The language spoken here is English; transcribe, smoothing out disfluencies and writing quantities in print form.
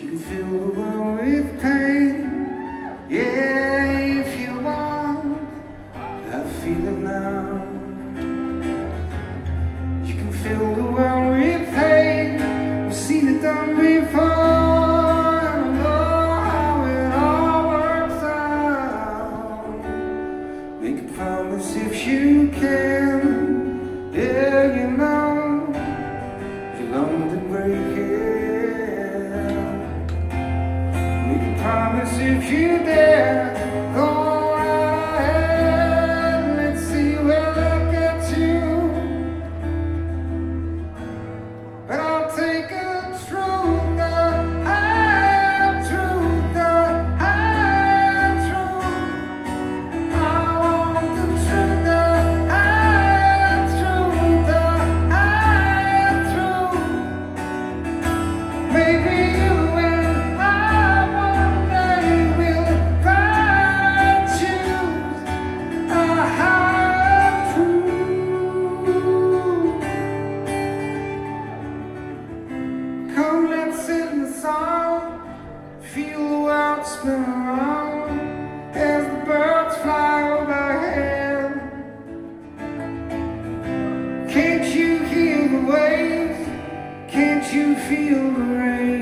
can fill the world with pain. Yeah, if you want that feeling now. You can fill the world with pain. We've seen it done before. Promise if you can, yeah, you know, you're going to break it. Make a promise if you dare, go right ahead, let's see where that gets you. But I'll take a truth, the high truth, the high truth. I want the truth, the high truth, the high truth. Maybe you and I one day will find choose a high truth. Come, let's sit in the sun, feel the world spin around as the birds fly overhead. Can't you hear the waves? Can't you feel the rain?